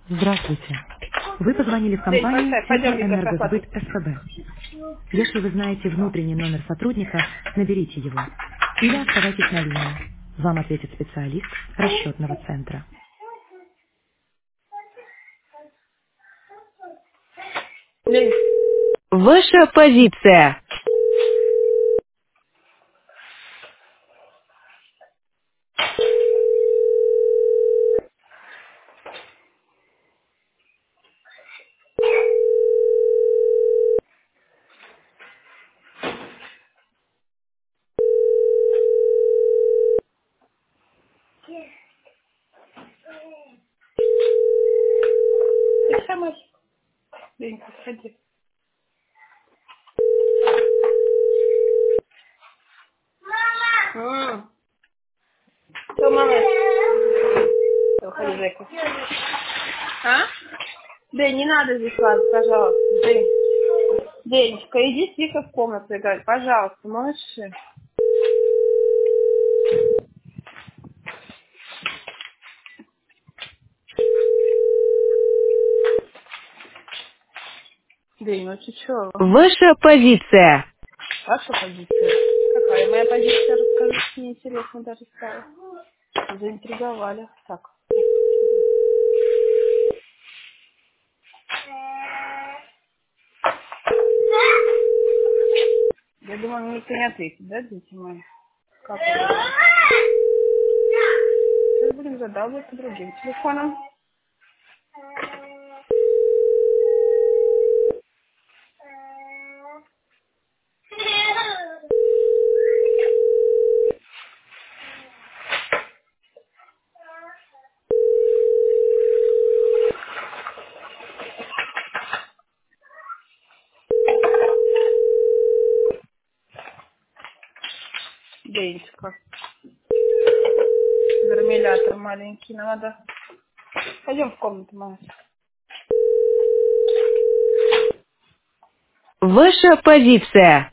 Здравствуйте. Вы позвонили в День, компанию поставь, пойдем, Вика, Теплоэнергосбыт просматривать. СКБ. Если вы знаете внутренний номер сотрудника, наберите его. Или оставайтесь на линии. Вам ответит специалист расчетного центра. День. Ваша позиция. Ты сама. День, подходи. Мама. Что, мама? Все, уходи, Жека. А? День, не надо здесь лазить, пожалуйста. День. Денечка, иди с Викой в комнату играть, пожалуйста, малыши. День, ну ты чё? Ваша позиция. Ваша позиция? Какая моя позиция? Расскажи, мне интересно даже стало. Заинтриговали. Так. Я думаю, мне никто не ответит, да, дети мои? Как вы думаете? Сейчас будем задалбываться другим телефоном. Денечка. Гармилятор маленький. Нам надо... Пойдем в комнату, мама. Ваша позиция.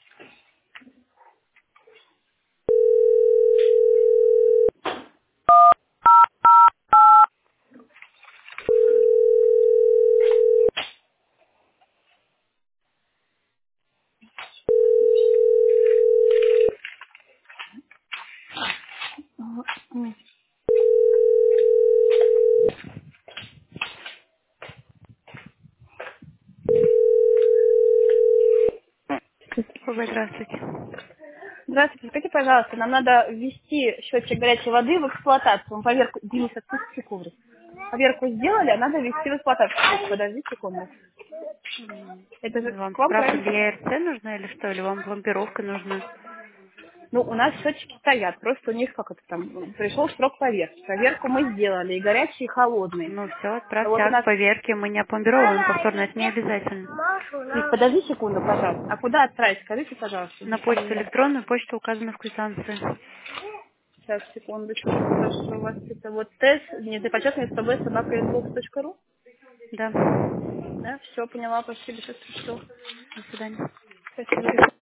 Здравствуйте. Здравствуйте, скажите, пожалуйста, нам надо ввести счетчик горячей воды в эксплуатацию. Мы поверку... Денис, отпусти коврик. Поверку сделали, а надо ввести в эксплуатацию. Подожди секунду. Это же Вам к вам, справка правильно? для ЕРЦ нужна или что? Или вам пломбировка нужна? Ну, у нас счетчики стоят, просто у них как это там, пришел срок поверки. Поверку мы сделали, и горячий, и холодный. Ну все, Но отправьте вот у акт нас... поверки, мы не опломбировываем повторно, это не обязательно. Лиз, подожди секунду, пожалуйста. А куда отправить? Скажите, пожалуйста. На Здесь у почту меня... электронную, почта указана в квитанции. Сейчас, секундочку. Прошу вас. Это вот тест, недопочетный СПБ, собака inbox.ru. Да. Да, все, поняла, спасибо, сейчас пришло. До свидания. Спасибо.